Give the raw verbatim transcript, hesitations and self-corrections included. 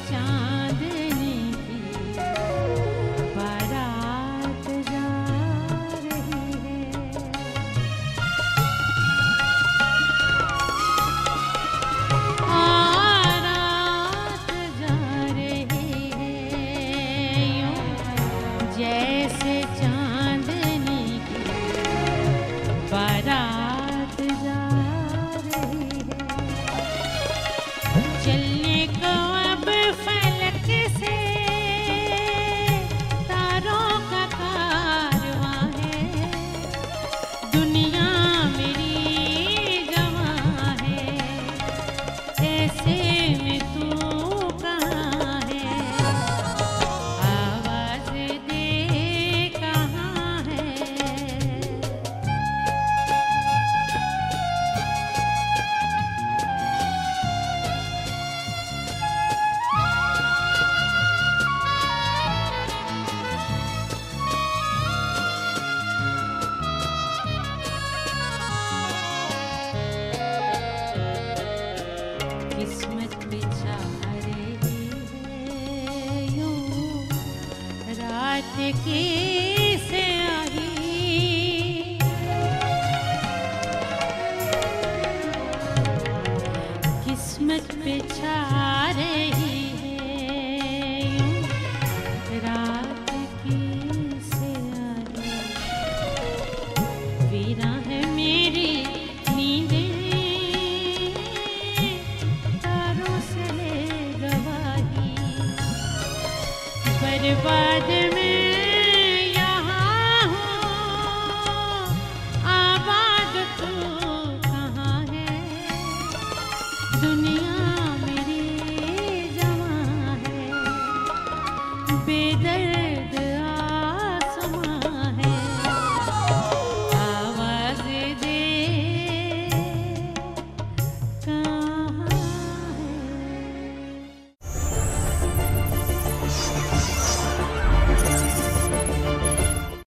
चांदनी की बारात जा रही है। बारात जा रही है यूं जैसे चांदनी की बारात जा रही है। चलने को अब फलक से तारों का कारवां है। दुनिया मेरी जवां है, ऐसे में तू कहाँ है? आवाज दे कहाँ है? किस्मत बेचारे है यूं रात की से आई। किस्मत बेचारे है यूं रात की से आई। वीरा है मेरी नींदें, तारों से ले गवाही। बर्बाद